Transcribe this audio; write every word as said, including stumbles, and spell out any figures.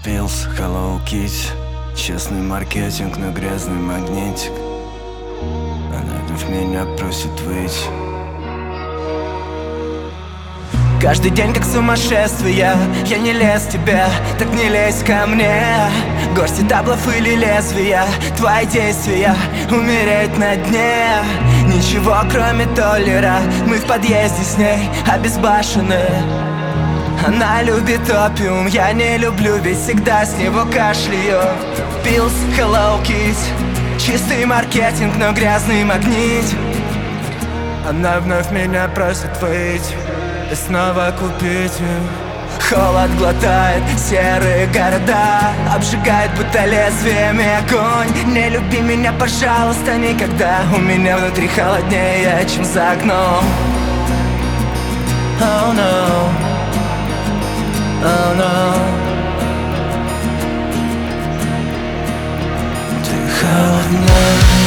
Пилс, Hello Kitty. Честный маркетинг, но грязный магнитик. Она вновь меня просит выйти. Каждый день как сумасшествие. Я не лез в тебя, так не лезь ко мне. Горсти таблов или лезвия, твои действия, умереть на дне. Ничего кроме толлера, мы в подъезде с ней обезбашены. Она любит опиум, я не люблю, ведь всегда с него кашляю. Пилс, Hello Kitty. Чистый маркетинг, но грязный магнит. Она вновь меня просит выйти и снова купить. Холод глотает серые города, обжигает будто лезвиями огонь. Не люби меня, пожалуйста, никогда. У меня внутри холоднее, чем за окном. Oh no, oh no. Ты холодна.